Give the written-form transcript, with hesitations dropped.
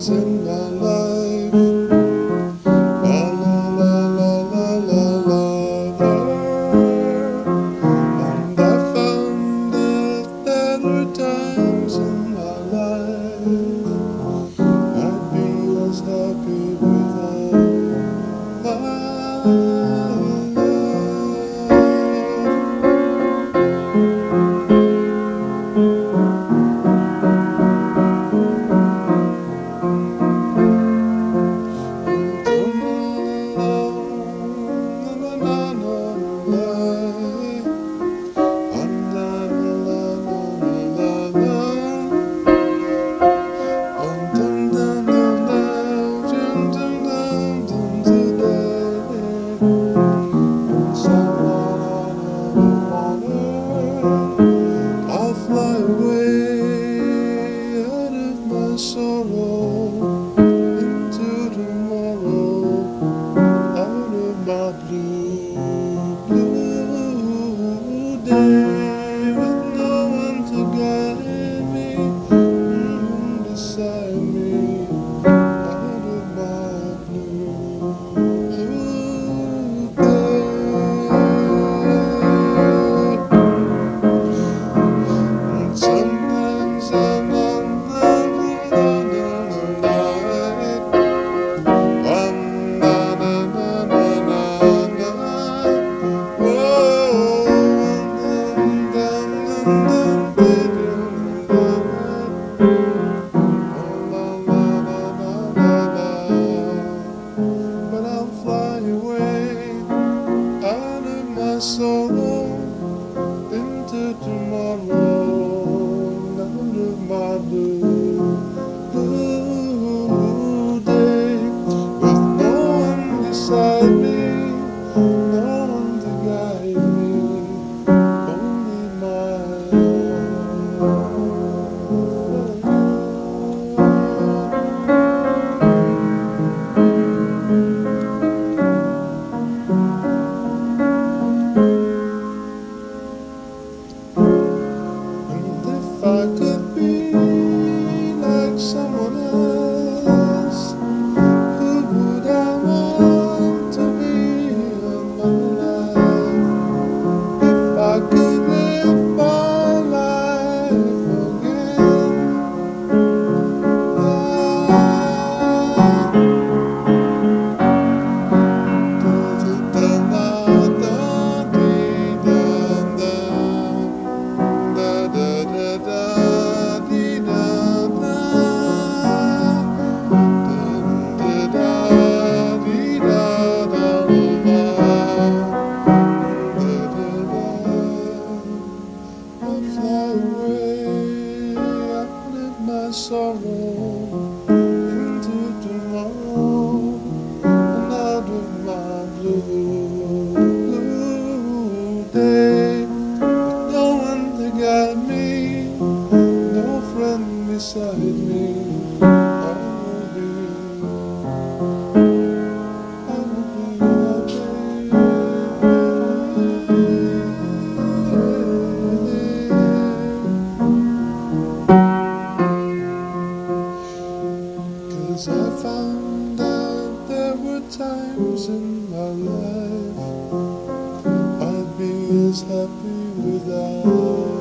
times in my life. La la la la la la la la. And I found that there were times in my life I'd be as happy without my I'll fly away out of my sorrow into tomorrow, out of my blue, blue day, with no one to guide me, beside me, out of my blue, blue day. Sometimes I'm on the night. Na na na na na na. Oh, dum dum dum but I'll fly away out of my sorrow into tomorrow, out of my blue, blue day, with no one beside me, no one to guide me, only my if I could be like someone else, who would I want to be in my life? If I could live my life again, sorrow into tomorrow, and out of my blue, blue day, with no one to guide me, no friend beside me. I will be Cause I found out there were times in my life I'd be as happy without